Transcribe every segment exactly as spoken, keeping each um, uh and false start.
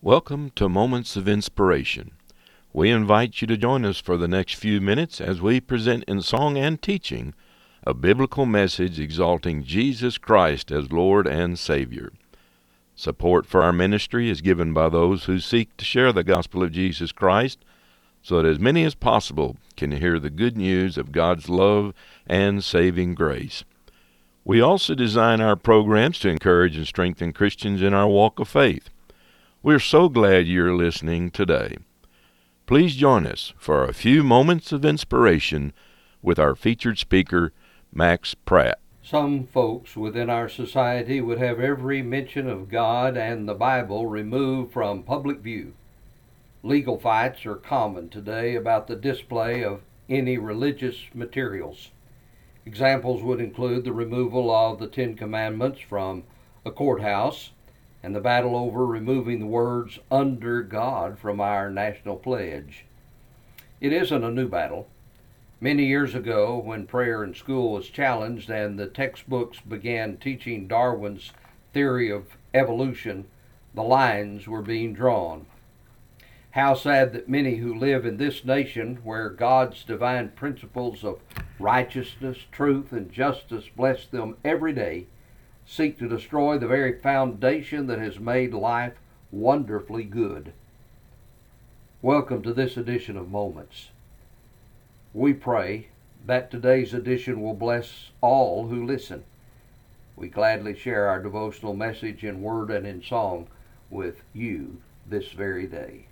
Welcome to Moments of Inspiration. We invite you to join us for the next few minutes as we present in song and teaching a biblical message exalting Jesus Christ as Lord and Savior. Support for our ministry is given by those who seek to share the gospel of Jesus Christ so that as many as possible can hear the good news of God's love and saving grace. We also design our programs to encourage and strengthen Christians in our walk of faith. We're so glad you're listening today. Please join us for a few moments of inspiration with our featured speaker, Max Pratt. Some folks within our society would have every mention of God and the Bible removed from public view. Legal fights are common today about the display of any religious materials. Examples would include the removal of the Ten Commandments from a courthouse, and the battle over removing the words "under God" from our national pledge. It isn't a new battle. Many years ago, when prayer in school was challenged and the textbooks began teaching Darwin's theory of evolution, the lines were being drawn. How sad that many who live in this nation, where God's divine principles of righteousness, truth, and justice bless them every day, seek to destroy the very foundation that has made life wonderfully good. Welcome to this edition of Moments. We pray that today's edition will bless all who listen. We gladly share our devotional message in word and in song with you this very day.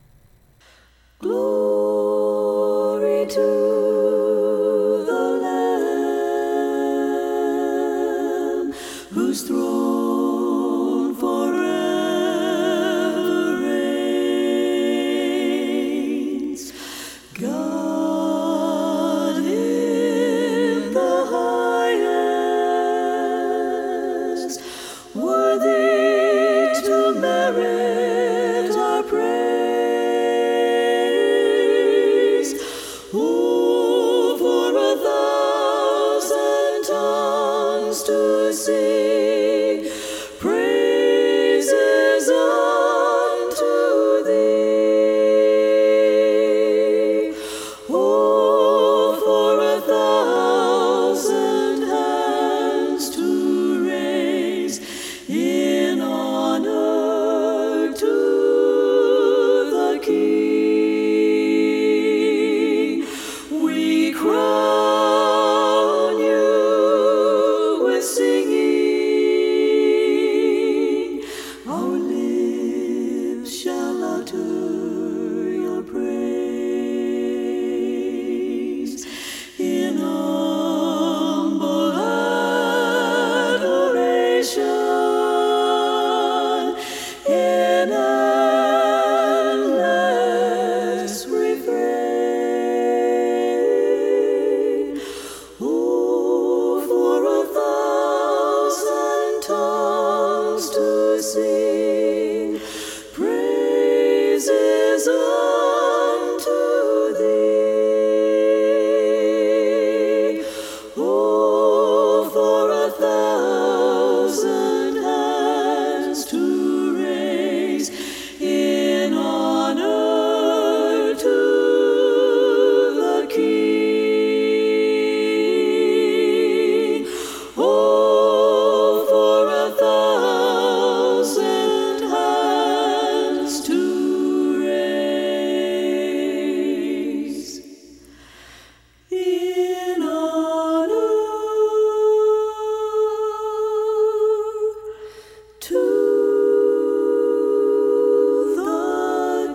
Glory to the Lamb, whose throne forever reigns. God in the highest, worthy to merit our praise. Oh, for a thousand tongues to sing praises unto thee. Oh, for a thousand hands to raise in honor to the King. We crown you with singing. Our lips shall utter your praise in humble adoration, in endless refrain. Oh, for a thousand tongues to sing praises unto thee. Oh, for a thousand hands to raise in honor to the King. Oh, for a thousand hands to raise in honor to the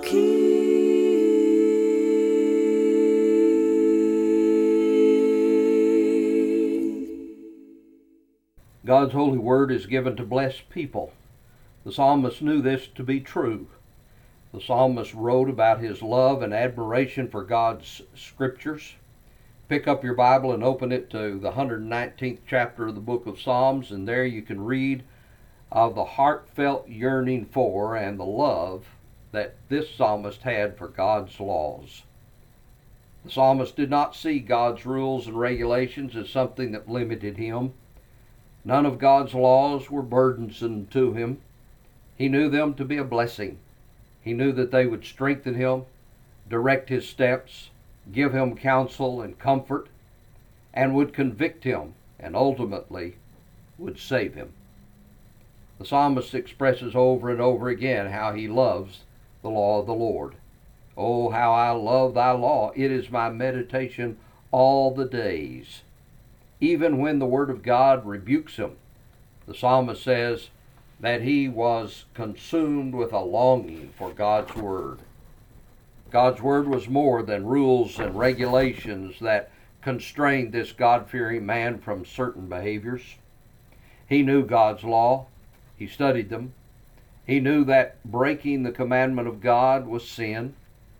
King. God's holy word is given to bless people. The psalmist knew this to be true. The psalmist wrote about his love and admiration for God's scriptures. Pick up your Bible and open it to the one hundred nineteenth chapter of the book of Psalms, and there you can read of the heartfelt yearning for and the love that this psalmist had for God's laws. The psalmist did not see God's rules and regulations as something that limited him. None of God's laws were burdensome to him. He knew them to be a blessing. He knew that they would strengthen him, direct his steps, give him counsel and comfort, and would convict him and ultimately would save him. The psalmist expresses over and over again how he loves the law of the Lord. Oh, how I love thy law. It is my meditation all the days. Even when the word of God rebukes him, the psalmist says that he was consumed with a longing for God's word. God's word was more than rules and regulations that constrained this God-fearing man from certain behaviors. He knew God's law. He studied them. He knew that breaking the commandment of God was sin.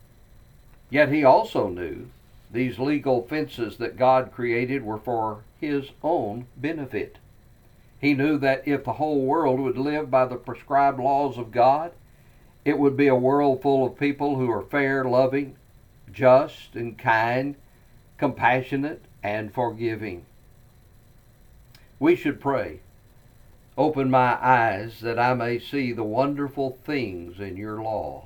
Yet he also knew these legal fences that God created were for his own benefit. He knew that if the whole world would live by the prescribed laws of God, it would be a world full of people who are fair, loving, just, and kind, compassionate, and forgiving. We should pray, "Open my eyes that I may see the wonderful things in your law."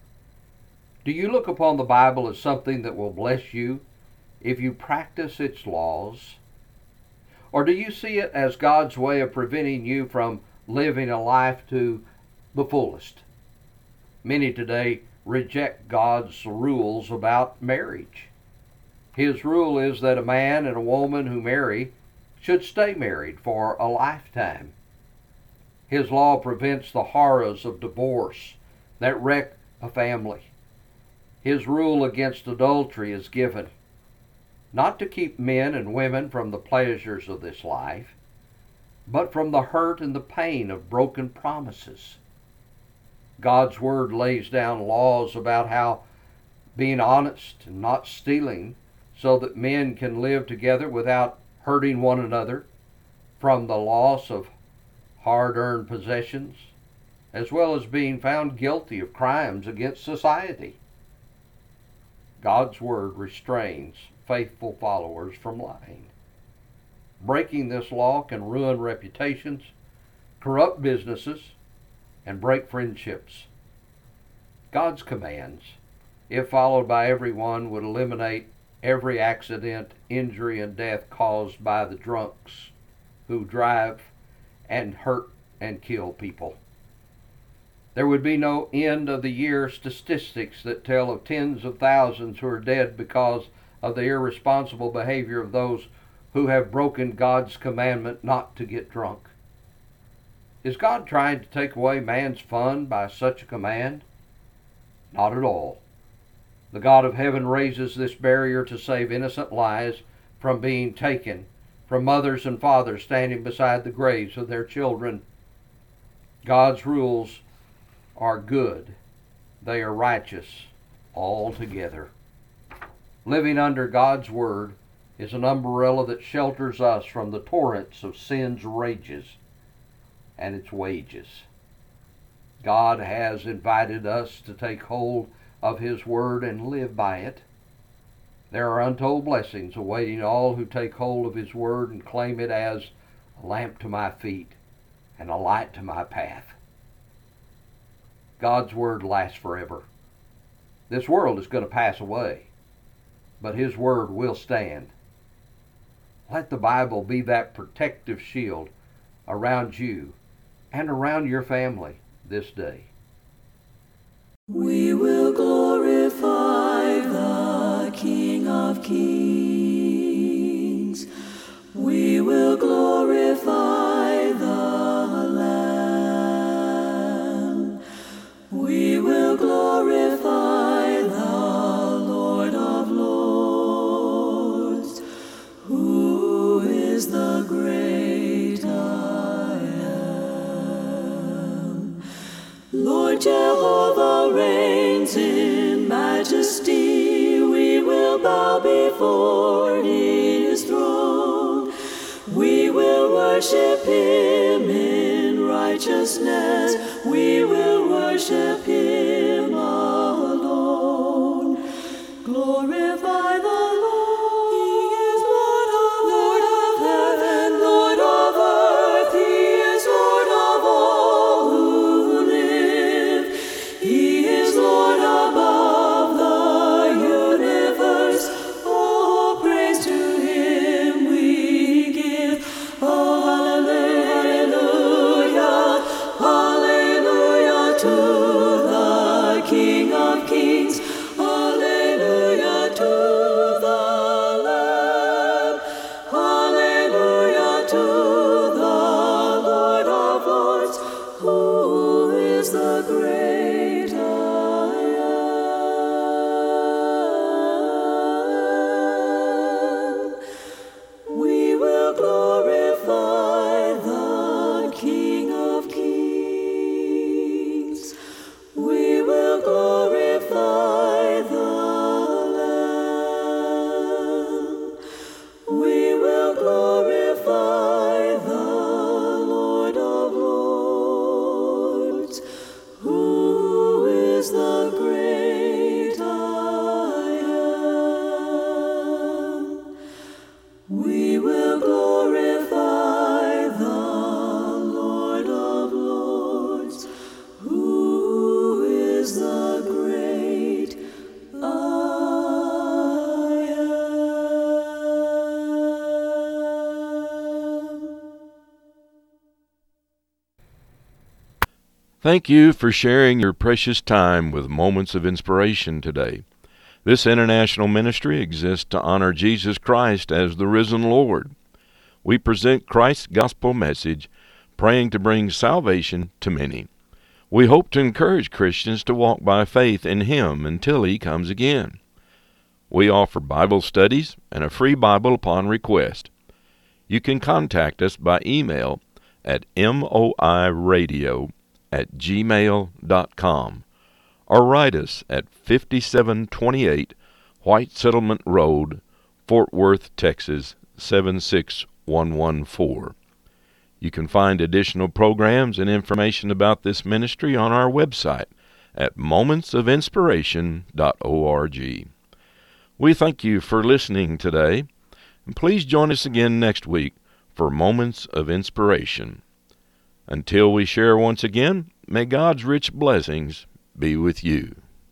Do you look upon the Bible as something that will bless you if you practice its laws? Or do you see it as God's way of preventing you from living a life to the fullest? Many today reject God's rules about marriage. His rule is that a man and a woman who marry should stay married for a lifetime. His law prevents the horrors of divorce that wreck a family. His rule against adultery is given, not to keep men and women from the pleasures of this life, but from the hurt and the pain of broken promises. God's word lays down laws about how being honest and not stealing so that men can live together without hurting one another, from the loss of hard-earned possessions, as well as being found guilty of crimes against society. God's word restrains faithful followers from lying. Breaking this law can ruin reputations, corrupt businesses, and break friendships. God's commands, if followed by everyone, would eliminate every accident, injury, and death caused by the drunks who drive and hurt and kill people. There would be no end of the year statistics that tell of tens of thousands who are dead because of the irresponsible behavior of those who have broken God's commandment not to get drunk. Is God trying to take away man's fun by such a command? Not at all. The God of heaven raises this barrier to save innocent lives from being taken, from mothers and fathers standing beside the graves of their children. God's rules are good. They are righteous altogether. Living under God's word is an umbrella that shelters us from the torrents of sin's rages and its wages. God has invited us to take hold of his word and live by it. There are untold blessings awaiting all who take hold of his word and claim it as a lamp to my feet and a light to my path. God's word lasts forever. This world is going to pass away, but his word will stand. Let the Bible be that protective shield around you and around your family this day. We will glorify the King of Kings. We will glorify the Lamb. We will glorify the Lord of Lords, who is the great I am. Lord Jehovah reigns in majesty. We will bow before his throne. We will worship him in righteousness. We will worship him alone. Glorify the Lord. He is Lord of, Lord of heaven, Lord of earth. He is Lord of all who live. He is Thank you for sharing your precious time with Moments of Inspiration today. This international ministry exists to honor Jesus Christ as the risen Lord. We present Christ's gospel message, praying to bring salvation to many. We hope to encourage Christians to walk by faith in Him until He comes again. We offer Bible studies and a free Bible upon request. You can contact us by email at moiradio at gmail dot com or write us at fifty-seven twenty-eight White Settlement Road, Fort Worth, Texas seven six one one four. You can find additional programs and information about this ministry on our website at moments of inspiration dot org. We thank you for listening today, and please join us again next week for Moments of Inspiration. Until we share once again, may God's rich blessings be with you.